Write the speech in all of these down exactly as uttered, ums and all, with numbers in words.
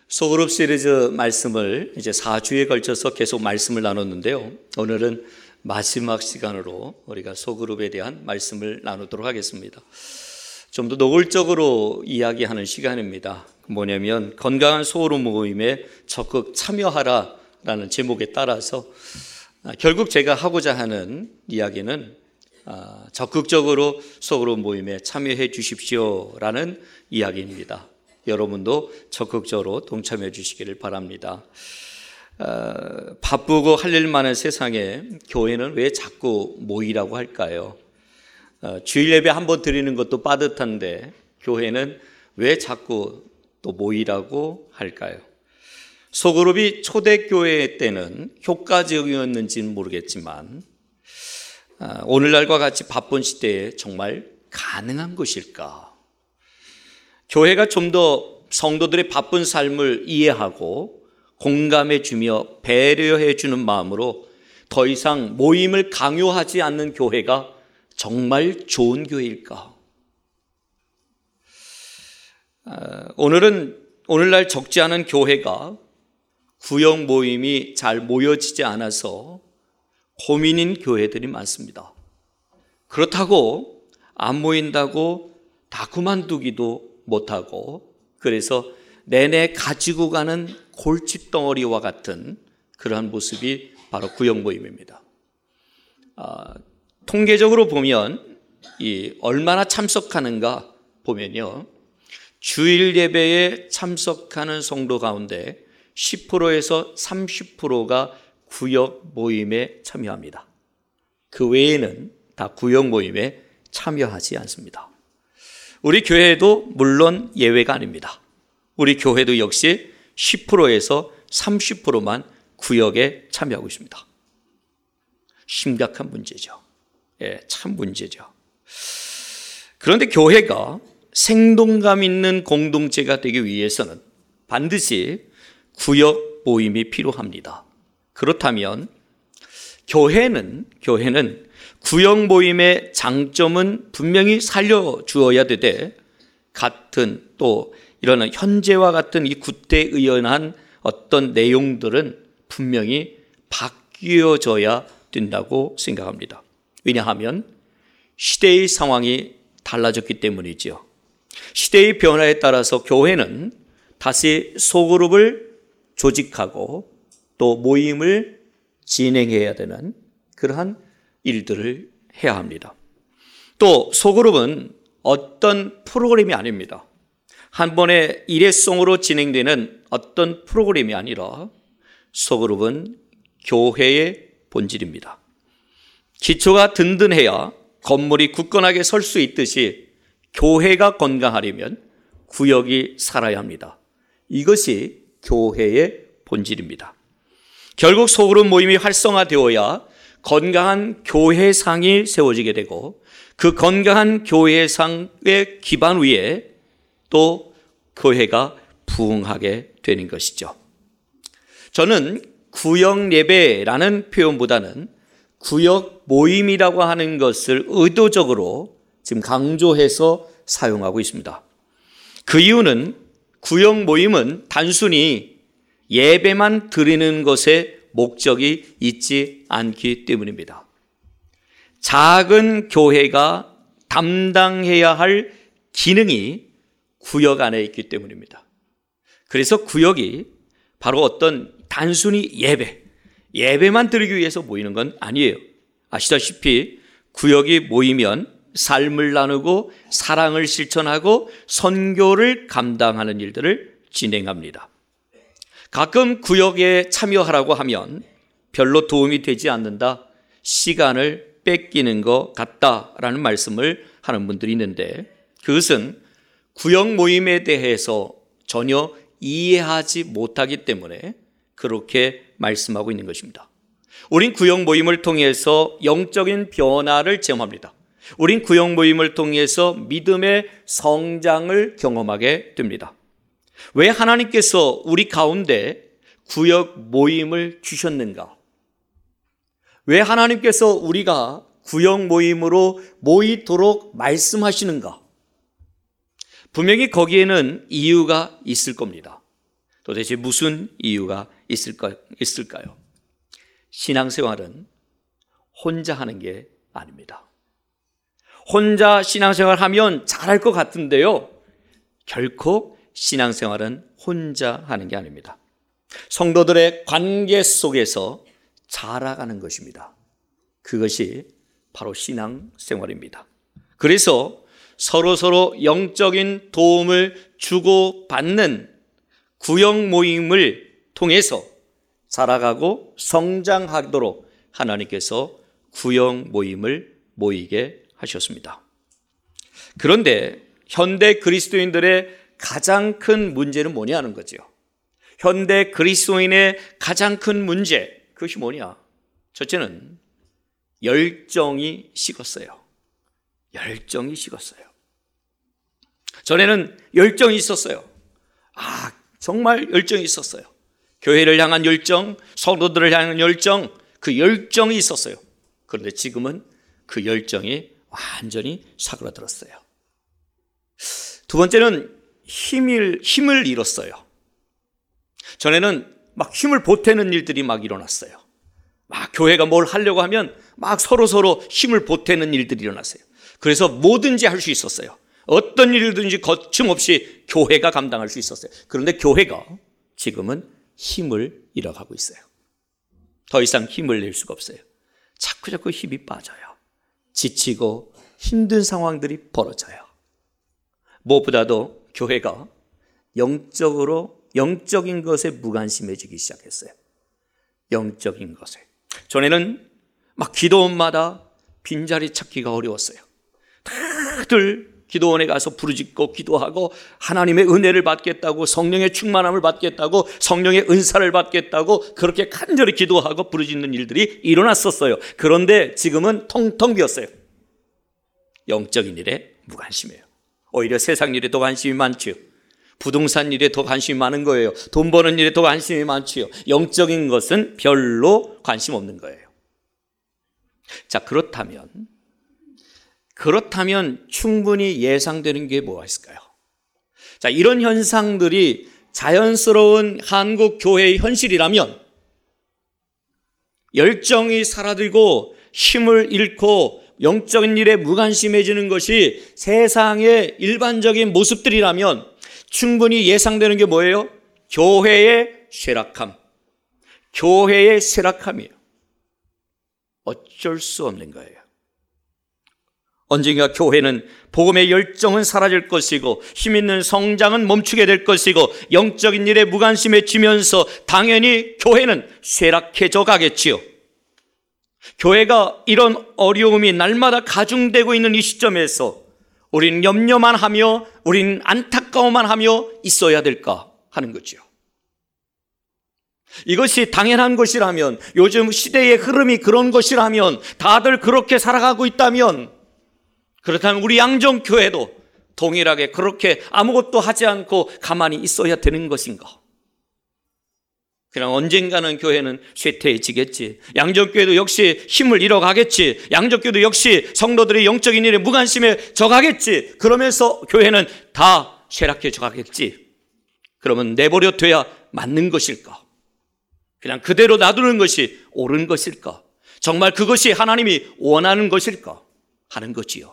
소그룹 시리즈 말씀을 이제 사 주에 걸쳐서 계속 말씀을 나눴는데요. 오늘은 마지막 시간으로 우리가 소그룹에 대한 말씀을 나누도록 하겠습니다. 좀 더 노골적으로 이야기하는 시간입니다. 뭐냐면 건강한 소그룹 모임에 적극 참여하라라는 제목에 따라서 결국 제가 하고자 하는 이야기는 적극적으로 소그룹 모임에 참여해 주십시오라는 이야기입니다. 여러분도 적극적으로 동참해 주시기를 바랍니다. 어, 바쁘고 할 일 많은 세상에 교회는 왜 자꾸 모이라고 할까요? 어, 주일 예배 한 번 드리는 것도 빠듯한데 교회는 왜 자꾸 또 모이라고 할까요? 소그룹이 초대교회 때는 효과적이었는지는 모르겠지만 어, 오늘날과 같이 바쁜 시대에 정말 가능한 것일까? 교회가 좀 더 성도들의 바쁜 삶을 이해하고 공감해 주며 배려해 주는 마음으로 더 이상 모임을 강요하지 않는 교회가 정말 좋은 교회일까? 오늘은 오늘날 적지 않은 교회가 구역 모임이 잘 모여지지 않아서 고민인 교회들이 많습니다. 그렇다고 안 모인다고 다 그만두기도 못하고 그래서 내내 가지고 가는 골칫덩어리와 같은 그러한 모습이 바로 구역 모임입니다. 아, 통계적으로 보면 이 얼마나 참석하는가 보면요, 주일 예배에 참석하는 성도 가운데 십 퍼센트에서 삼십 퍼센트가 구역 모임에 참여합니다. 그 외에는 다 구역 모임에 참여하지 않습니다. 우리 교회도 물론 예외가 아닙니다. 우리 교회도 역시 십 퍼센트에서 삼십 퍼센트만 구역에 참여하고 있습니다. 심각한 문제죠. 예, 참 문제죠. 그런데 교회가 생동감 있는 공동체가 되기 위해서는 반드시 구역 모임이 필요합니다. 그렇다면 교회는 교회는 구역 모임의 장점은 분명히 살려주어야 되되 같은 또 이런 현재와 같은 이 구태의연한 어떤 내용들은 분명히 바뀌어져야 된다고 생각합니다. 왜냐하면 시대의 상황이 달라졌기 때문이죠. 시대의 변화에 따라서 교회는 다시 소그룹을 조직하고 또 모임을 진행해야 되는 그러한 일들을 해야 합니다. 또 소그룹은 어떤 프로그램이 아닙니다. 한 번에 일회성으로 진행되는 어떤 프로그램이 아니라 소그룹은 교회의 본질입니다. 기초가 든든해야 건물이 굳건하게 설 수 있듯이 교회가 건강하려면 구역이 살아야 합니다. 이것이 교회의 본질입니다. 결국 소그룹 모임이 활성화되어야 건강한 교회상이 세워지게 되고 그 건강한 교회상의 기반 위에 또 교회가 부흥하게 되는 것이죠. 저는 구역 예배라는 표현보다는 구역 모임이라고 하는 것을 의도적으로 지금 강조해서 사용하고 있습니다. 그 이유는 구역 모임은 단순히 예배만 드리는 것에 목적이 있지 않기 때문입니다. 작은 교회가 담당해야 할 기능이 구역 안에 있기 때문입니다. 그래서 구역이 바로 어떤 단순히 예배, 예배만 드리기 위해서 모이는 건 아니에요. 아시다시피 구역이 모이면 삶을 나누고 사랑을 실천하고 선교를 감당하는 일들을 진행합니다. 가끔 구역에 참여하라고 하면 별로 도움이 되지 않는다, 시간을 뺏기는 것 같다라는 말씀을 하는 분들이 있는데 그것은 구역 모임에 대해서 전혀 이해하지 못하기 때문에 그렇게 말씀하고 있는 것입니다. 우린 구역 모임을 통해서 영적인 변화를 체험합니다. 우린 구역 모임을 통해서 믿음의 성장을 경험하게 됩니다. 왜 하나님께서 우리 가운데 구역 모임을 주셨는가? 왜 하나님께서 우리가 구역 모임으로 모이도록 말씀하시는가? 분명히 거기에는 이유가 있을 겁니다. 도대체 무슨 이유가 있을까, 있을까요? 신앙생활은 혼자 하는 게 아닙니다. 혼자 신앙생활 하면 잘할 것 같은데요, 결코 신앙생활은 혼자 하는 게 아닙니다. 성도들의 관계 속에서 자라가는 것입니다. 그것이 바로 신앙생활입니다. 그래서 서로서로 영적인 도움을 주고받는 구역 모임을 통해서 자라가고 성장하도록 하나님께서 구역 모임을 모이게 하셨습니다. 그런데 현대 그리스도인들의 가장 큰 문제는 뭐냐는 거죠. 현대 그리스도인의 가장 큰 문제, 그것이 뭐냐? 첫째는 열정이 식었어요. 열정이 식었어요. 전에는 열정이 있었어요. 아, 정말 열정이 있었어요. 교회를 향한 열정, 성도들을 향한 열정, 그 열정이 있었어요. 그런데 지금은 그 열정이 완전히 사그라들었어요. 두 번째는 힘을, 힘을 잃었어요. 전에는 막 힘을 보태는 일들이 막 일어났어요. 막 교회가 뭘 하려고 하면 막 서로서로 힘을 보태는 일들이 일어났어요. 그래서 뭐든지 할 수 있었어요. 어떤 일이든지 거침없이 교회가 감당할 수 있었어요. 그런데 교회가 지금은 힘을 잃어가고 있어요. 더 이상 힘을 낼 수가 없어요. 자꾸 자꾸 힘이 빠져요. 지치고 힘든 상황들이 벌어져요. 무엇보다도 교회가 영적으로 영적인 것에 무관심해지기 시작했어요. 영적인 것에. 전에는 막 기도원마다 빈자리 찾기가 어려웠어요. 다들 기도원에 가서 부르짖고 기도하고 하나님의 은혜를 받겠다고, 성령의 충만함을 받겠다고, 성령의 은사를 받겠다고 그렇게 간절히 기도하고 부르짖는 일들이 일어났었어요. 그런데 지금은 텅텅 비었어요. 영적인 일에 무관심해요. 오히려 세상 일에 더 관심이 많지요. 부동산 일에 더 관심이 많은 거예요. 돈 버는 일에 더 관심이 많지요. 영적인 것은 별로 관심 없는 거예요. 자, 그렇다면 그렇다면 충분히 예상되는 게 뭐가 있을까요? 자, 이런 현상들이 자연스러운 한국 교회의 현실이라면, 열정이 사라지고 힘을 잃고 영적인 일에 무관심해지는 것이 세상의 일반적인 모습들이라면 충분히 예상되는 게 뭐예요? 교회의 쇠락함. 교회의 쇠락함이에요. 어쩔 수 없는 거예요. 언젠가 교회는 복음의 열정은 사라질 것이고 힘있는 성장은 멈추게 될 것이고 영적인 일에 무관심해지면서 당연히 교회는 쇠락해져 가겠지요. 교회가 이런 어려움이 날마다 가중되고 있는 이 시점에서 우리는 염려만 하며 우리는 안타까워만 하며 있어야 될까 하는 거죠. 이것이 당연한 것이라면, 요즘 시대의 흐름이 그런 것이라면, 다들 그렇게 살아가고 있다면, 그렇다면 우리 양정교회도 동일하게 그렇게 아무것도 하지 않고 가만히 있어야 되는 것인가? 그냥 언젠가는 교회는 쇠퇴해지겠지. 양정교회도 역시 힘을 잃어가겠지. 양정교회도 역시 성도들의 영적인 일에 무관심해 져가겠지. 그러면서 교회는 다 쇠락해져 가겠지. 그러면 내버려 둬야 맞는 것일까? 그냥 그대로 놔두는 것이 옳은 것일까? 정말 그것이 하나님이 원하는 것일까? 하는 거지요.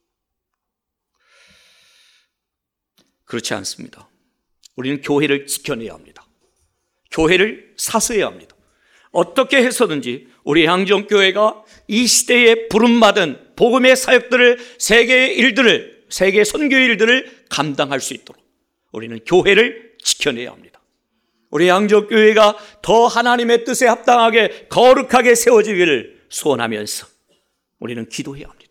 그렇지 않습니다. 우리는 교회를 지켜내야 합니다. 교회를 사수해야 합니다. 어떻게 해서든지 우리 양정교회가 이 시대에 부름받은 복음의 사역들을, 세계의 일들을, 세계 선교의 일들을 감당할 수 있도록 우리는 교회를 지켜내야 합니다. 우리 양정교회가 더 하나님의 뜻에 합당하게 거룩하게 세워지기를 소원하면서 우리는 기도해야 합니다.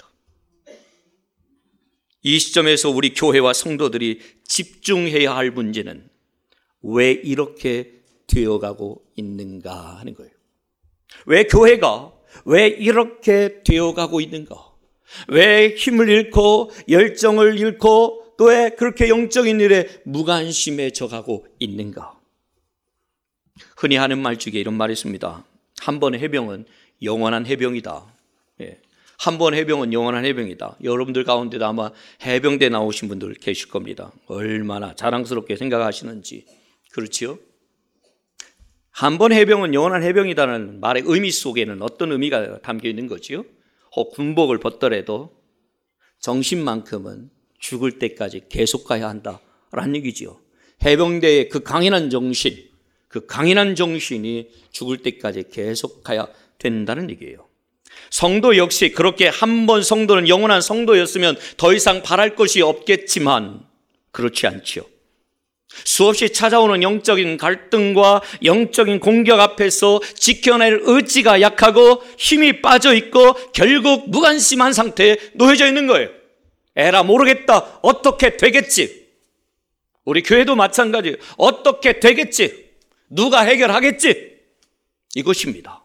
이 시점에서 우리 교회와 성도들이 집중해야 할 문제는 왜 이렇게 되어가고 있는가 하는 거예요. 왜 교회가 왜 이렇게 되어가고 있는가? 왜 힘을 잃고 열정을 잃고 또 왜 그렇게 영적인 일에 무관심해져 가고 있는가? 흔히 하는 말 중에 이런 말이 있습니다. 한 번의 해병은 영원한 해병이다. 예. 한 번 해병은 영원한 해병이다. 여러분들 가운데도 아마 해병대 나오신 분들 계실 겁니다. 얼마나 자랑스럽게 생각하시는지. 그렇지요? 한 번 해병은 영원한 해병이다는 말의 의미 속에는 어떤 의미가 담겨 있는 거지요? 혹 군복을 벗더라도 정신만큼은 죽을 때까지 계속 가야 한다라는 얘기지요. 해병대의 그 강인한 정신, 그 강인한 정신이 죽을 때까지 계속 가야 된다는 얘기예요. 성도 역시 그렇게 한 번 성도는 영원한 성도였으면 더 이상 바랄 것이 없겠지만 그렇지 않지요. 수없이 찾아오는 영적인 갈등과 영적인 공격 앞에서 지켜낼 의지가 약하고 힘이 빠져 있고 결국 무관심한 상태에 놓여져 있는 거예요. 에라 모르겠다. 어떻게 되겠지? 우리 교회도 마찬가지예요. 어떻게 되겠지? 누가 해결하겠지? 이것입니다.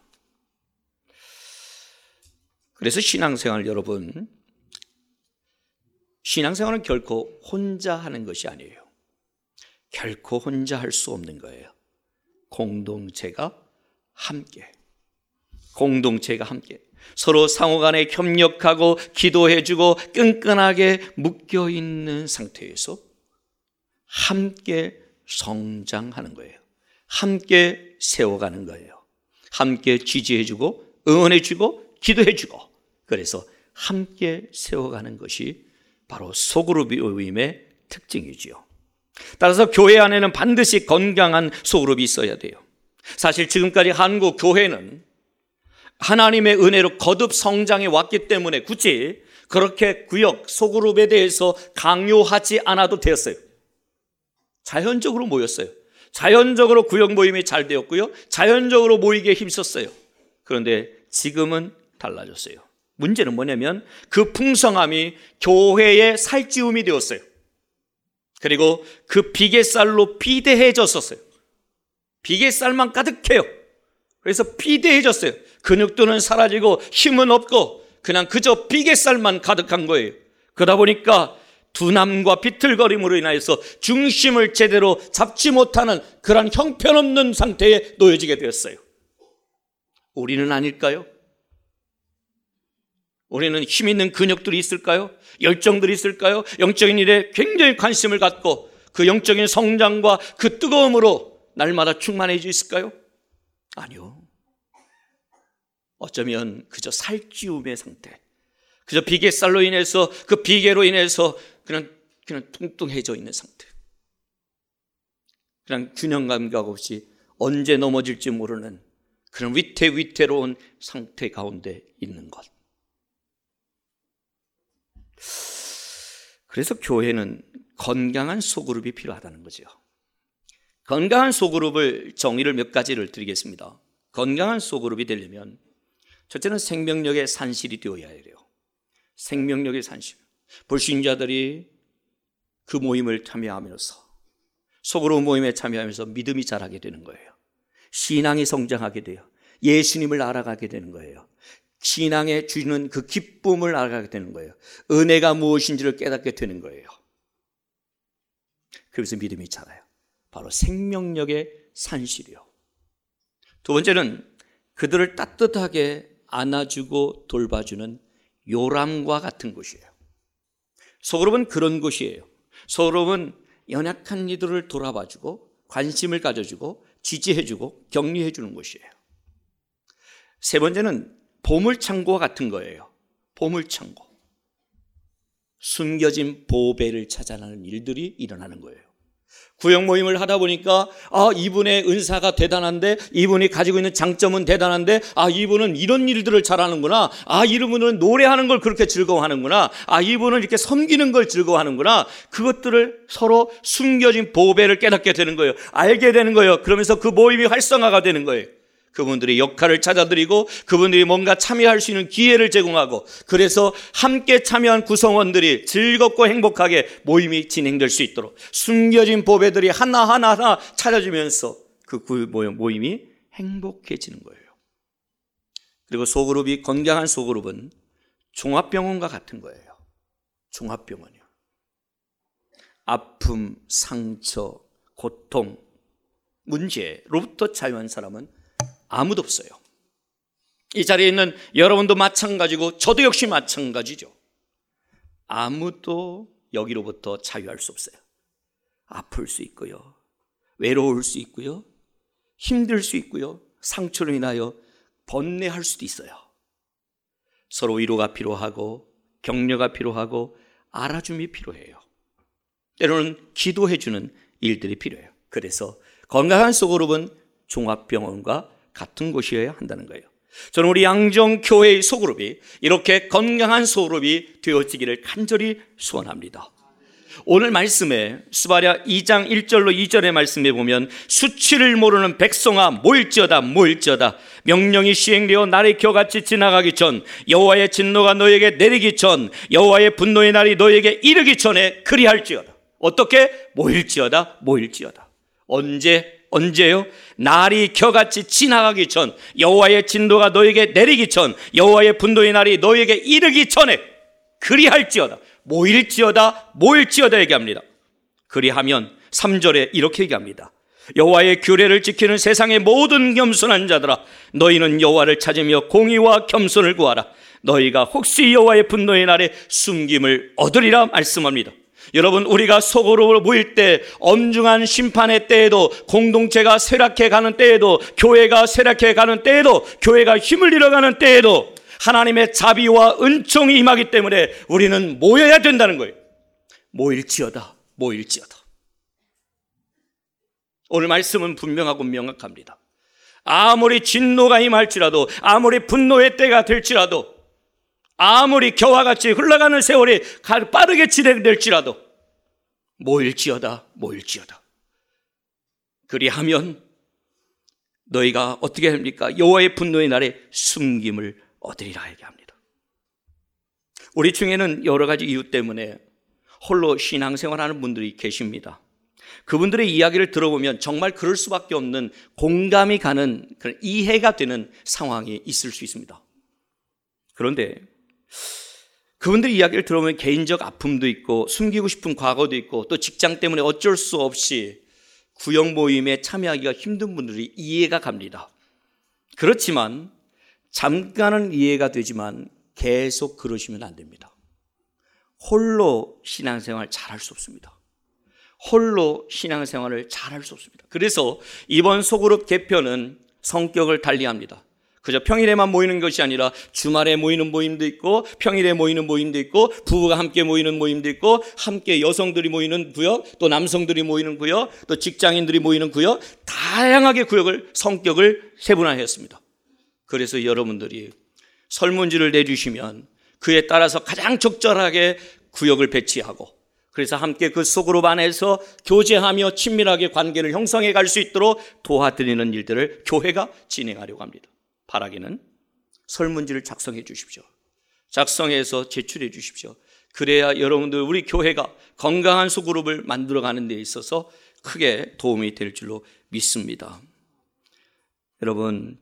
그래서 신앙생활 여러분, 신앙생활은 결코 혼자 하는 것이 아니에요. 결코 혼자 할 수 없는 거예요. 공동체가 함께, 공동체가 함께 서로 상호간에 협력하고 기도해주고 끈끈하게 묶여있는 상태에서 함께 성장하는 거예요. 함께 세워가는 거예요. 함께 지지해주고 응원해주고 기도해주고, 그래서 함께 세워가는 것이 바로 소그룹의 모임의 특징이지요. 따라서 교회 안에는 반드시 건강한 소그룹이 있어야 돼요. 사실 지금까지 한국 교회는 하나님의 은혜로 거듭 성장해 왔기 때문에 굳이 그렇게 구역, 소그룹에 대해서 강요하지 않아도 되었어요. 자연적으로 모였어요. 자연적으로 구역 모임이 잘 되었고요. 자연적으로 모이기에 힘썼어요. 그런데 지금은 달라졌어요. 문제는 뭐냐면 그 풍성함이 교회의 살찌움이 되었어요. 그리고 그 비계살로 비대해졌었어요. 비계살만 가득해요. 그래서 비대해졌어요. 근육도는 사라지고 힘은 없고 그냥 그저 비계살만 가득한 거예요. 그러다 보니까 두남과 비틀거림으로 인하여서 중심을 제대로 잡지 못하는 그런 형편없는 상태에 놓여지게 되었어요. 우리는 아닐까요? 우리는 힘 있는 근육들이 있을까요? 열정들이 있을까요? 영적인 일에 굉장히 관심을 갖고 그 영적인 성장과 그 뜨거움으로 날마다 충만해져 있을까요? 아니요. 어쩌면 그저 살찌움의 상태, 그저 비계살로 인해서 그 비계로 인해서 그냥 그냥 뚱뚱해져 있는 상태, 그냥 균형 감각 없이 언제 넘어질지 모르는 그런 위태위태로운 상태 가운데 있는 것. 그래서 교회는 건강한 소그룹이 필요하다는 거죠. 건강한 소그룹을 정의를 몇 가지를 드리겠습니다. 건강한 소그룹이 되려면 첫째는 생명력의 산실이 되어야 해요. 생명력의 산실. 불신자들이 그 모임을 참여하면서, 소그룹 모임에 참여하면서 믿음이 자라게 되는 거예요. 신앙이 성장하게 돼요. 예수님을 알아가게 되는 거예요. 신앙에 주는 그 기쁨을 알아가게 되는 거예요. 은혜가 무엇인지를 깨닫게 되는 거예요. 그래서 믿음이 자라요. 바로 생명력의 산실이요. 두 번째는 그들을 따뜻하게 안아주고 돌봐주는 요람과 같은 곳이에요. 소그룹은 그런 곳이에요. 소그룹은 연약한 이들을 돌아봐주고 관심을 가져주고 지지해주고 격려해주는 곳이에요. 세 번째는 보물창고와 같은 거예요. 보물창고. 숨겨진 보배를 찾아내는 일들이 일어나는 거예요. 구역 모임을 하다 보니까 아, 이분의 은사가 대단한데, 이분이 가지고 있는 장점은 대단한데, 아, 이분은 이런 일들을 잘하는구나, 아, 이분은 노래하는 걸 그렇게 즐거워하는구나, 아, 이분은 이렇게 섬기는 걸 즐거워하는구나. 그것들을 서로 숨겨진 보배를 깨닫게 되는 거예요. 알게 되는 거예요. 그러면서 그 모임이 활성화가 되는 거예요. 그분들이 역할을 찾아드리고 그분들이 뭔가 참여할 수 있는 기회를 제공하고, 그래서 함께 참여한 구성원들이 즐겁고 행복하게 모임이 진행될 수 있도록 숨겨진 보배들이 하나하나 하나 찾아주면서 그 모임이 행복해지는 거예요. 그리고 소그룹이, 건강한 소그룹은 종합병원과 같은 거예요. 종합병원이요. 아픔, 상처, 고통, 문제로부터 자유한 사람은 아무도 없어요. 이 자리에 있는 여러분도 마찬가지고 저도 역시 마찬가지죠. 아무도 여기로부터 자유할 수 없어요. 아플 수 있고요, 외로울 수 있고요, 힘들 수 있고요. 상처로 인하여 번뇌할 수도 있어요. 서로 위로가 필요하고 격려가 필요하고 알아줌이 필요해요. 때로는 기도해주는 일들이 필요해요. 그래서 건강한 소그룹은 종합병원과 같은 곳이어야 한다는 거예요. 저는 우리 양정교회의 소그룹이 이렇게 건강한 소그룹이 되어지기를 간절히 소원합니다. 오늘 말씀에 스바랴 이 장 일 절로 이 절의 말씀에 보면 수치를 모르는 백성아 모일지어다 모일지어다 명령이 시행되어 날이 겨같이 지나가기 전 여호와의 진노가 너에게 내리기 전 여호와의 분노의 날이 너에게 이르기 전에 그리할지어다. 어떻게? 모일지어다 모일지어다. 언제? 언제요? 날이 겨같이 지나가기 전 여호와의 진노가 너에게 내리기 전 여호와의 분노의 날이 너에게 이르기 전에 그리할지어다. 모일지어다 모일지어다 얘기합니다. 그리하면 삼 절에 이렇게 얘기합니다. 여호와의 규례를 지키는 세상의 모든 겸손한 자들아 너희는 여호와를 찾으며 공의와 겸손을 구하라. 너희가 혹시 여호와의 분노의 날에 숨김을 얻으리라 말씀합니다. 여러분, 우리가 소그룹으로 모일 때 엄중한 심판의 때에도 공동체가 쇠락해 가는 때에도 교회가 쇠락해 가는 때에도 교회가 힘을 잃어가는 때에도 하나님의 자비와 은총이 임하기 때문에 우리는 모여야 된다는 거예요. 모일지어다 모일지어다. 오늘 말씀은 분명하고 명확합니다. 아무리 진노가 임할지라도 아무리 분노의 때가 될지라도 아무리 겨와 같이 흘러가는 세월이 빠르게 진행될지라도 모일지어다 모일지어다. 그리하면 너희가 어떻게 합니까? 여호와의 분노의 날에 숨김을 얻으리라 얘기합니다. 우리 중에는 여러 가지 이유 때문에 홀로 신앙생활하는 분들이 계십니다. 그분들의 이야기를 들어보면 정말 그럴 수밖에 없는 공감이 가는 그런 이해가 되는 상황이 있을 수 있습니다. 그런데 그분들 이야기를 들어보면 개인적 아픔도 있고 숨기고 싶은 과거도 있고 또 직장 때문에 어쩔 수 없이 구역 모임에 참여하기가 힘든 분들이 이해가 갑니다. 그렇지만 잠깐은 이해가 되지만 계속 그러시면 안 됩니다. 홀로 신앙생활 잘할 수 없습니다. 홀로 신앙생활을 잘할 수 없습니다. 그래서 이번 소그룹 개편은 성격을 달리합니다. 그저 평일에만 모이는 것이 아니라 주말에 모이는 모임도 있고 평일에 모이는 모임도 있고 부부가 함께 모이는 모임도 있고 함께 여성들이 모이는 구역 또 남성들이 모이는 구역 또 직장인들이 모이는 구역 다양하게 구역을 성격을 세분화했습니다. 그래서 여러분들이 설문지를 내주시면 그에 따라서 가장 적절하게 구역을 배치하고 그래서 함께 그 소그룹 안에서 교제하며 친밀하게 관계를 형성해 갈 수 있도록 도와드리는 일들을 교회가 진행하려고 합니다. 바라기는 설문지를 작성해 주십시오. 작성해서 제출해 주십시오. 그래야 여러분들 우리 교회가 건강한 소그룹을 만들어가는 데 있어서 크게 도움이 될 줄로 믿습니다. 여러분,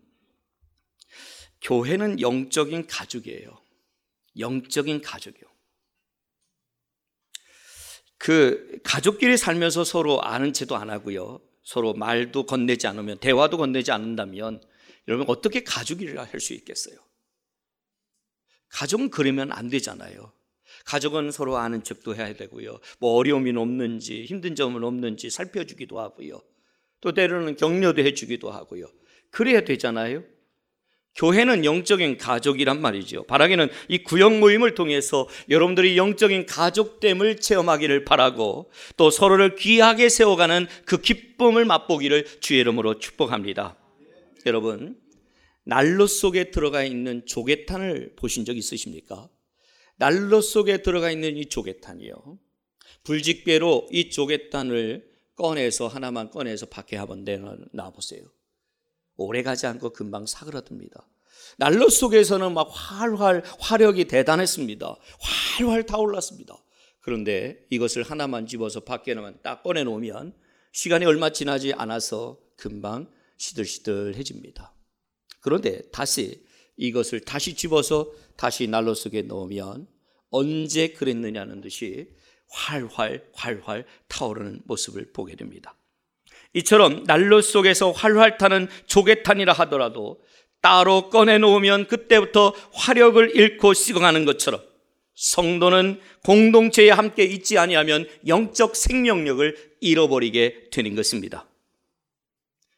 교회는 영적인 가족이에요. 영적인 가족이요. 그 가족끼리 살면서 서로 아는 체도 안 하고요. 서로 말도 건네지 않으면 대화도 건네지 않는다면 여러분 어떻게 가족이라 할 수 있겠어요? 가족은 그러면 안 되잖아요. 가족은 서로 아는 척도 해야 되고요. 뭐 어려움이 없는지 힘든 점은 없는지 살펴주기도 하고요. 또 때로는 격려도 해주기도 하고요. 그래야 되잖아요. 교회는 영적인 가족이란 말이죠. 바라기는 이 구역 모임을 통해서 여러분들이 영적인 가족됨을 체험하기를 바라고 또 서로를 귀하게 세워가는 그 기쁨을 맛보기를 주의 이름으로 축복합니다. 여러분, 난로 속에 들어가 있는 조개탄을 보신 적 있으십니까? 난로 속에 들어가 있는 이 조개탄이요, 불집게로 이 조개탄을 꺼내서 하나만 꺼내서 밖에 한번 내놔보세요. 오래가지 않고 금방 사그라듭니다. 난로 속에서는 막 활활 화력이 대단했습니다. 활활 타올랐습니다. 그런데 이것을 하나만 집어서 밖에만 딱 꺼내놓으면 시간이 얼마 지나지 않아서 금방 시들시들해집니다. 그런데 다시 이것을 다시 집어서 다시 난로 속에 넣으면 언제 그랬느냐는 듯이 활활 활활 타오르는 모습을 보게 됩니다. 이처럼 난로 속에서 활활 타는 조개탄이라 하더라도 따로 꺼내놓으면 그때부터 화력을 잃고 식어가는 것처럼 성도는 공동체에 함께 있지 아니하면 영적 생명력을 잃어버리게 되는 것입니다.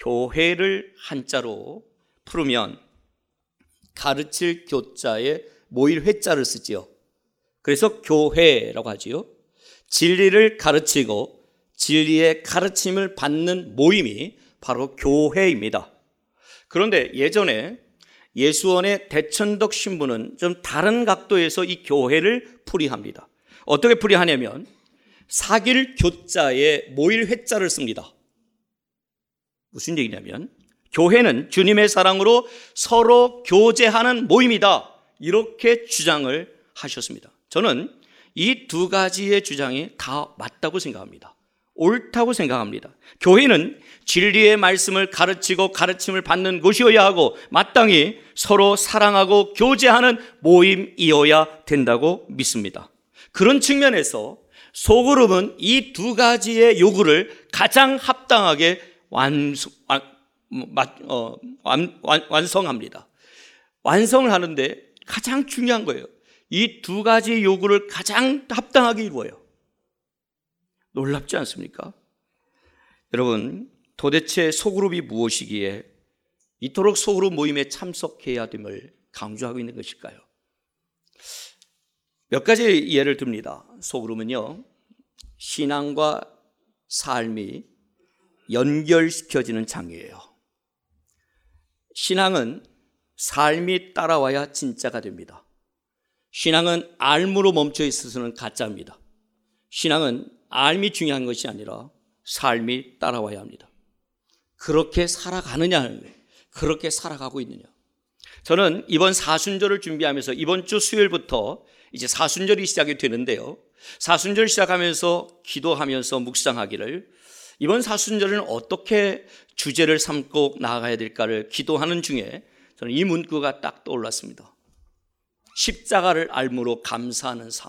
교회를 한자로 풀으면 가르칠 교자에 모일 회자를 쓰지요. 그래서 교회라고 하지요. 진리를 가르치고 진리의 가르침을 받는 모임이 바로 교회입니다. 그런데 예전에 예수원의 대천덕 신부는 좀 다른 각도에서 이 교회를 풀이합니다. 어떻게 풀이하냐면 사길 교자에 모일 회자를 씁니다. 무슨 얘기냐면 교회는 주님의 사랑으로 서로 교제하는 모임이다, 이렇게 주장을 하셨습니다. 저는 이 두 가지의 주장이 다 맞다고 생각합니다. 옳다고 생각합니다. 교회는 진리의 말씀을 가르치고 가르침을 받는 곳이어야 하고 마땅히 서로 사랑하고 교제하는 모임이어야 된다고 믿습니다. 그런 측면에서 소그룹은 이 두 가지의 요구를 가장 합당하게 완성, 완, 어, 완, 완, 완성합니다. 완성을 하는데 가장 중요한 거예요. 이 두 가지 요구를 가장 합당하게 이루어요. 놀랍지 않습니까? 여러분, 도대체 소그룹이 무엇이기에 이토록 소그룹 모임에 참석해야 됨을 강조하고 있는 것일까요? 몇 가지 예를 듭니다. 소그룹은요, 신앙과 삶이 연결시켜지는 장이에요. 신앙은 삶이 따라와야 진짜가 됩니다. 신앙은 알므로 멈춰 있어서는 가짜입니다. 신앙은 알미 중요한 것이 아니라 삶이 따라와야 합니다. 그렇게 살아가느냐 하는 거예요. 그렇게 살아가고 있느냐. 저는 이번 사순절을 준비하면서 이번 주 수요일부터 이제 사순절이 시작이 되는데요, 사순절 시작하면서 기도하면서 묵상하기를 이번 사순절은 어떻게 주제를 삼고 나아가야 될까를 기도하는 중에 저는 이 문구가 딱 떠올랐습니다. 십자가를 알므로 감사하는 삶.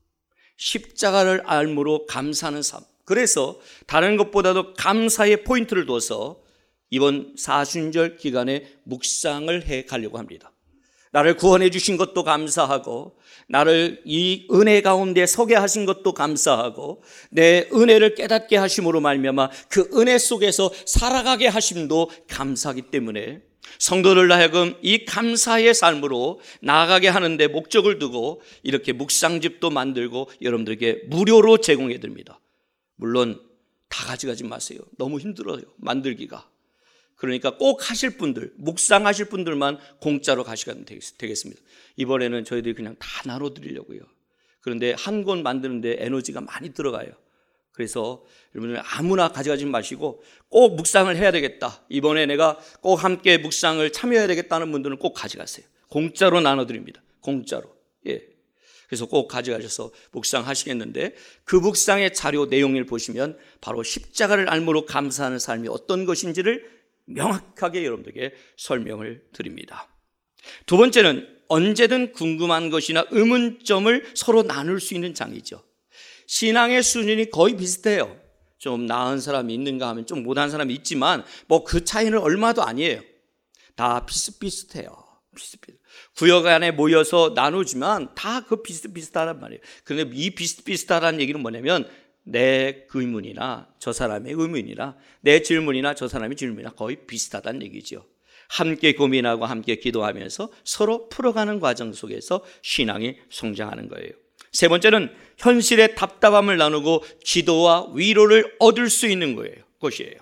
십자가를 알므로 감사하는 삶. 그래서 다른 것보다도 감사의 포인트를 둬서 이번 사순절 기간에 묵상을 해 가려고 합니다. 나를 구원해 주신 것도 감사하고, 나를 이 은혜 가운데 서게 하신 것도 감사하고, 내 은혜를 깨닫게 하심으로 말미암아 그 은혜 속에서 살아가게 하심도 감사하기 때문에 성도들 하여금 이 감사의 삶으로 나아가게 하는데 목적을 두고 이렇게 묵상집도 만들고 여러분들에게 무료로 제공해 드립니다. 물론 다 가져가지 마세요. 너무 힘들어요, 만들기가. 그러니까 꼭 하실 분들, 묵상하실 분들만 공짜로 가시면 되겠습니다. 이번에는 저희들이 그냥 다 나눠드리려고요. 그런데 한 권 만드는데 에너지가 많이 들어가요. 그래서 여러분들 아무나 가져가지 마시고 꼭 묵상을 해야 되겠다, 이번에 내가 꼭 함께 묵상을 참여해야 되겠다는 분들은 꼭 가져가세요. 공짜로 나눠드립니다. 공짜로. 예. 그래서 꼭 가져가셔서 묵상하시겠는데, 그 묵상의 자료 내용을 보시면 바로 십자가를 알므로 감사하는 삶이 어떤 것인지를 명확하게 여러분들에게 설명을 드립니다. 두 번째는 언제든 궁금한 것이나 의문점을 서로 나눌 수 있는 장이죠. 신앙의 수준이 거의 비슷해요. 좀 나은 사람이 있는가 하면 좀 못한 사람이 있지만 뭐 그 차이는 얼마도 아니에요. 다 비슷비슷해요. 비슷비슷. 구역 안에 모여서 나누지만 다 그 비슷비슷하단 말이에요. 그런데 이 비슷비슷하다는 얘기는 뭐냐면 내 의문이나 저 사람의 의문이나 내 질문이나 저 사람의 질문이나 거의 비슷하다는 얘기죠. 함께 고민하고 함께 기도하면서 서로 풀어가는 과정 속에서 신앙이 성장하는 거예요. 세 번째는 현실의 답답함을 나누고 기도와 위로를 얻을 수 있는 거예요. 것이에요.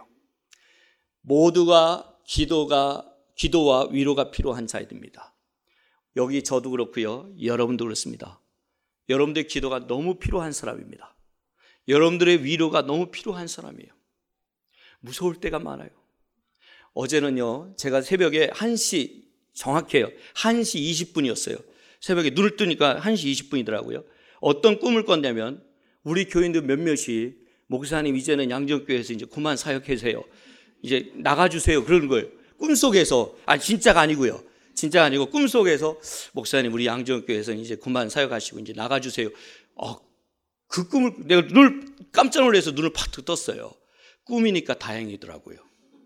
모두가 기도가 기도와 위로가 필요한 자들입니다. 여기 저도 그렇고요, 여러분도 그렇습니다. 여러분들의 기도가 너무 필요한 사람입니다. 여러분들의 위로가 너무 필요한 사람이에요. 무서울 때가 많아요. 어제는요, 제가 새벽에 한 시, 정확해요, 한 시 이십 분이었어요. 새벽에 눈을 뜨니까 한 시 이십 분이더라고요. 어떤 꿈을 꿨냐면 우리 교인들 몇몇이 목사님 이제는 양정교회에서 이제 그만 사역하세요, 이제 나가주세요, 그런 걸 꿈속에서, 아니 진짜가 아니고요, 진짜가 아니고 꿈속에서 목사님 우리 양정교회에서 이제 그만 사역하시고 이제 나가주세요. 어, 그 꿈을 내가 눈을 깜짝 놀라서 눈을 팍 떴어요. 꿈이니까 다행이더라고요.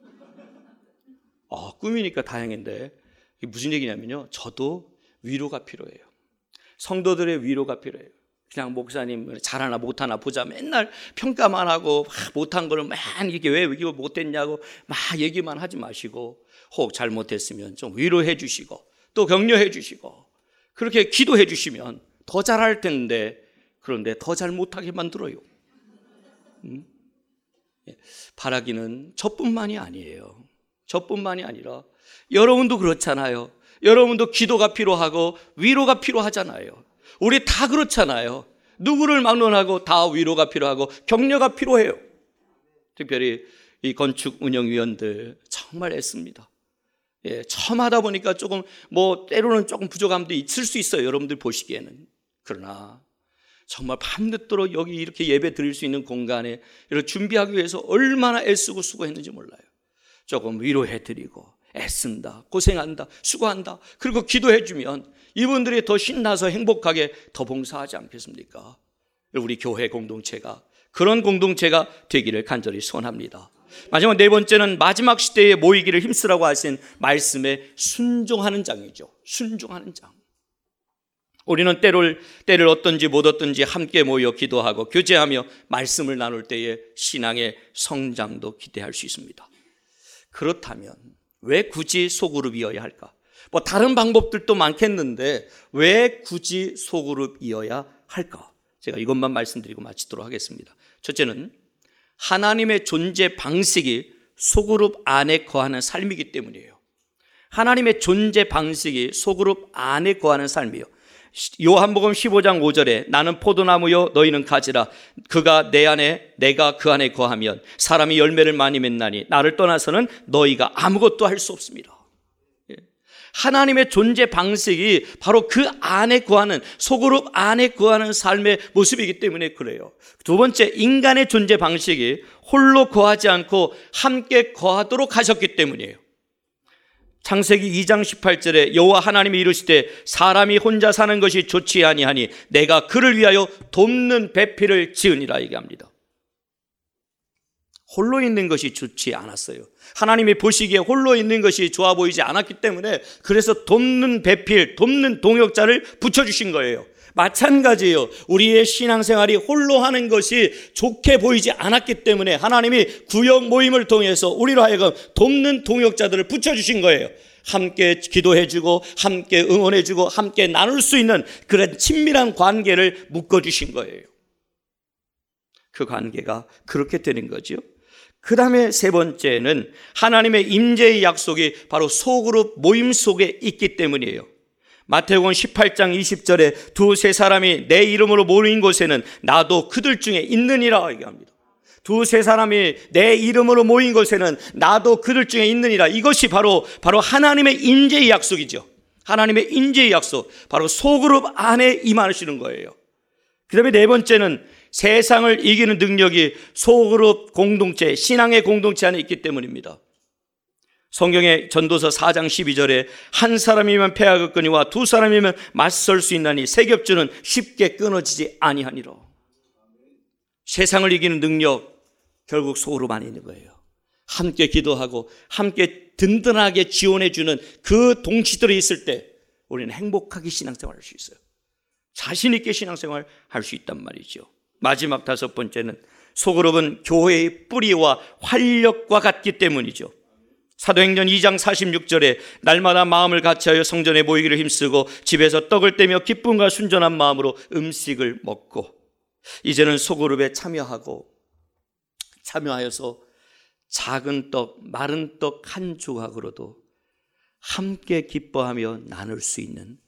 아, 꿈이니까 다행인데 이게 무슨 얘기냐면요, 저도 위로가 필요해요. 성도들의 위로가 필요해요. 그냥 목사님 잘하나 못하나 보자 맨날 평가만 하고 막 못한 거를 막 이게 왜 이거 못했냐고 막 얘기만 하지 마시고 혹 잘못했으면 좀 위로해 주시고 또 격려해 주시고 그렇게 기도해 주시면 더 잘할 텐데 그런데 더 잘 못하게 만들어요. 음? 바라기는 저뿐만이 아니에요. 저뿐만이 아니라 여러분도 그렇잖아요. 여러분도 기도가 필요하고 위로가 필요하잖아요. 우리 다 그렇잖아요. 누구를 막론하고 다 위로가 필요하고 격려가 필요해요. 특별히 이 건축 운영위원들 정말 애씁니다. 예, 처음 하다 보니까 조금 뭐 때로는 조금 부족함도 있을 수 있어요. 여러분들 보시기에는. 그러나 정말 밤늦도록 여기 이렇게 예배 드릴 수 있는 공간에 이렇게 준비하기 위해서 얼마나 애쓰고 수고했는지 몰라요. 조금 위로해드리고 애쓴다, 고생한다, 수고한다, 그리고 기도해주면 이분들이 더 신나서 행복하게 더 봉사하지 않겠습니까? 우리 교회 공동체가 그런 공동체가 되기를 간절히 소원합니다. 마지막 네 번째는 마지막 시대에 모이기를 힘쓰라고 하신 말씀에 순종하는 장이죠. 순종하는 장. 우리는 때를, 때를 어떤지 못 어떤지 함께 모여 기도하고 교제하며 말씀을 나눌 때에 신앙의 성장도 기대할 수 있습니다. 그렇다면 왜 굳이 소그룹이어야 할까? 뭐 다른 방법들도 많겠는데 왜 굳이 소그룹이어야 할까? 제가 이것만 말씀드리고 마치도록 하겠습니다. 첫째는 하나님의 존재 방식이 소그룹 안에 거하는 삶이기 때문이에요. 하나님의 존재 방식이 소그룹 안에 거하는 삶이에요. 요한복음 십오 장 오 절에 나는 포도나무요 너희는 가지라 그가 내 안에 내가 그 안에 거하면 사람이 열매를 많이 맺나니 나를 떠나서는 너희가 아무것도 할 수 없습니다. 하나님의 존재 방식이 바로 그 안에 거하는 소그룹 안에 거하는 삶의 모습이기 때문에 그래요. 두 번째, 인간의 존재 방식이 홀로 거하지 않고 함께 거하도록 하셨기 때문이에요. 창세기 이 장 십팔 절에 여호와 하나님이 이르시되 사람이 혼자 사는 것이 좋지 아니하니 내가 그를 위하여 돕는 배필을 지으니라 얘기합니다. 홀로 있는 것이 좋지 않았어요. 하나님이 보시기에 홀로 있는 것이 좋아 보이지 않았기 때문에 그래서 돕는 배필, 돕는 동역자를 붙여주신 거예요. 마찬가지예요. 우리의 신앙생활이 홀로 하는 것이 좋게 보이지 않았기 때문에 하나님이 구역 모임을 통해서 우리로 하여금 돕는 동역자들을 붙여주신 거예요. 함께 기도해주고 함께 응원해주고 함께 나눌 수 있는 그런 친밀한 관계를 묶어주신 거예요. 그 관계가 그렇게 되는 거죠. 그 다음에 세 번째는 하나님의 임재의 약속이 바로 소그룹 모임 속에 있기 때문이에요. 마태복음 십팔 장 이십 절에 두세 사람이 내 이름으로 모인 곳에는 나도 그들 중에 있느니라 얘기합니다. 두세 사람이 내 이름으로 모인 곳에는 나도 그들 중에 있느니라. 이것이 바로 바로 하나님의 임재의 약속이죠. 하나님의 임재의 약속, 바로 소그룹 안에 임하시는 거예요. 그 다음에 네 번째는 세상을 이기는 능력이 소그룹 공동체, 신앙의 공동체 안에 있기 때문입니다. 성경의 전도서 사 장 십이 절에 한 사람이면 패하겠거니와 두 사람이면 맞설 수 있나니 세 겹줄은 쉽게 끊어지지 아니하니라. 세상을 이기는 능력 결국 소그룹 안에 있는 거예요. 함께 기도하고 함께 든든하게 지원해 주는 그 동지들이 있을 때 우리는 행복하게 신앙생활을 할 수 있어요. 자신 있게 신앙생활을 할 수 있단 말이죠. 마지막 다섯 번째는 소그룹은 교회의 뿌리와 활력과 같기 때문이죠. 사도행전 이 장 사십육 절에 날마다 마음을 같이하여 성전에 모이기를 힘쓰고 집에서 떡을 떼며 기쁨과 순전한 마음으로 음식을 먹고, 이제는 소그룹에 참여하고 참여하여서 작은 떡, 마른 떡 한 조각으로도 함께 기뻐하며 나눌 수 있는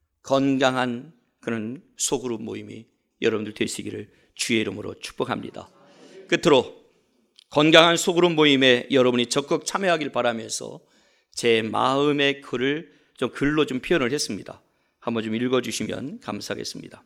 건강한 그런 소그룹 모임이 여러분들 되시기를 주의 이름으로 축복합니다. 끝으로 건강한 소그룹 모임에 여러분이 적극 참여하길 바라면서 제 마음의 글을 좀 글로 좀 표현을 했습니다. 한번 좀 읽어주시면 감사하겠습니다.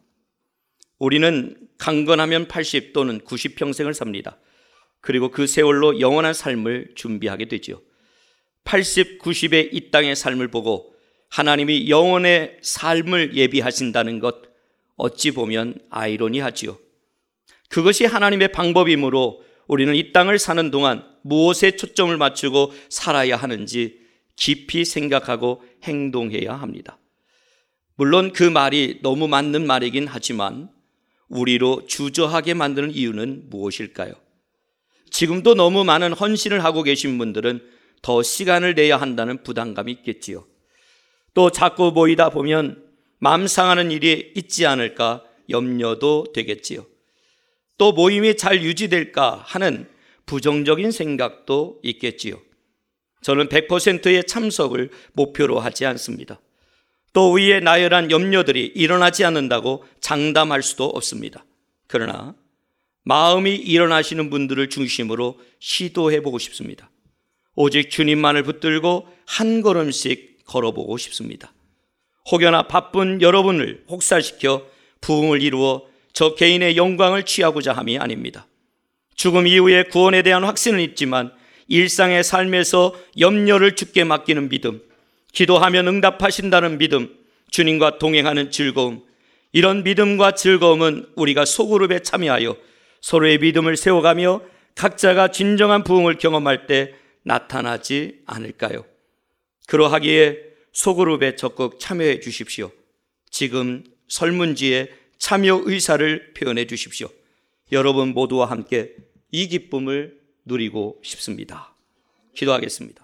우리는 강건하면 팔십 또는 구십 평생을 삽니다. 그리고 그 세월로 영원한 삶을 준비하게 되죠. 팔십, 구십의 이 땅의 삶을 보고 하나님이 영원의 삶을 예비하신다는 것, 어찌 보면 아이러니하지요. 그것이 하나님의 방법이므로 우리는 이 땅을 사는 동안 무엇에 초점을 맞추고 살아야 하는지 깊이 생각하고 행동해야 합니다. 물론 그 말이 너무 맞는 말이긴 하지만 우리로 주저하게 만드는 이유는 무엇일까요? 지금도 너무 많은 헌신을 하고 계신 분들은 더 시간을 내야 한다는 부담감이 있겠지요. 또 자꾸 모이다 보면 마음 상하는 일이 있지 않을까 염려도 되겠지요. 또 모임이 잘 유지될까 하는 부정적인 생각도 있겠지요. 저는 백 퍼센트의 참석을 목표로 하지 않습니다. 또 위에 나열한 염려들이 일어나지 않는다고 장담할 수도 없습니다. 그러나 마음이 일어나시는 분들을 중심으로 시도해 보고 싶습니다. 오직 주님만을 붙들고 한 걸음씩 걸어보고 싶습니다. 혹여나 바쁜 여러분을 혹사시켜 부흥을 이루어 저 개인의 영광을 취하고자 함이 아닙니다. 죽음 이후의 구원에 대한 확신은 있지만 일상의 삶에서 염려를 주께 맡기는 믿음, 기도하면 응답하신다는 믿음, 주님과 동행하는 즐거움, 이런 믿음과 즐거움은 우리가 소그룹에 참여하여 서로의 믿음을 세워가며 각자가 진정한 부흥을 경험할 때 나타나지 않을까요? 그러하기에 소그룹에 적극 참여해 주십시오. 지금 설문지에 참여 의사를 표현해 주십시오. 여러분 모두와 함께 이 기쁨을 누리고 싶습니다. 기도하겠습니다.